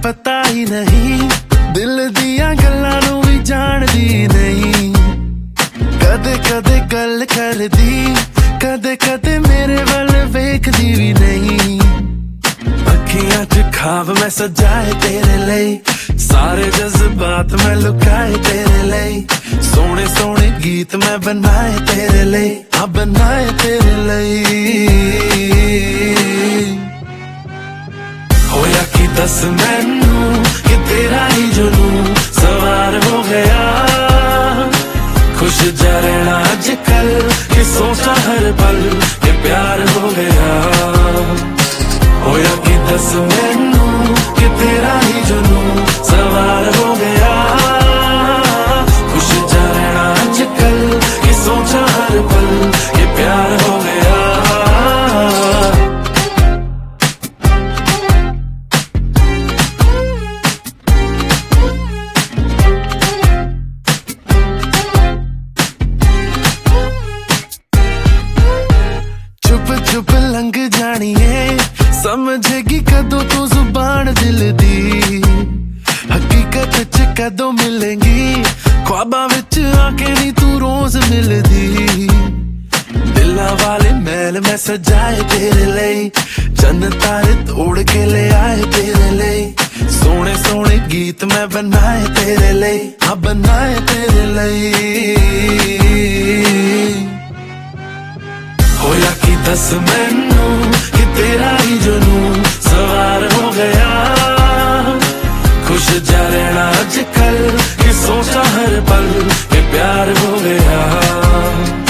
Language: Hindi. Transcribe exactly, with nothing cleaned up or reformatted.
पता ही नहीं, दिल दिया गल्लां नूं भी जानदी नहीं। कदे कदे गल करदी, कदे कदे मेरे वल वेखदी भी नहीं। अखियां च खाब मैं सजाए तेरे लिए, सारे जज्बात मैं लुकाए तेरे लिए। सोने सोने गीत मैं बनाए तेरे लिए, हाँ बनाए तेरे लिए। होया कि दस मैनू कि तेरा ही जुनून सवार हो गया। खुश जा रहना अजकल कि सोचा हर पल कि प्यार हो गया। होया कि दस मैनू कि तेरा ही जुनून सवार हो गया। खुश जा रहना अजकल कि सोचा हर पल कि प्यार हो गया। चुप लंघ जानी है, समझेगी कदों तू जुबान दिल दी। हकीकत च कदों मिलेंगी, ख्वाबां विच आके नी तू रोज मिलदी। दिलां वाले महल मैं सजाए तेरे लिए, चन्न तारे तोड़ के ले आए तेरे लिए। सोने सोने गीत मैं बनाए तेरे लिए, हाँ बनाए तेरे लिए। होया कि दस मैनू कि तेरा ही जुनून सवार हो गया। खुश जा रहना अजकल कि सोचा हर पल कि प्यार हो गया।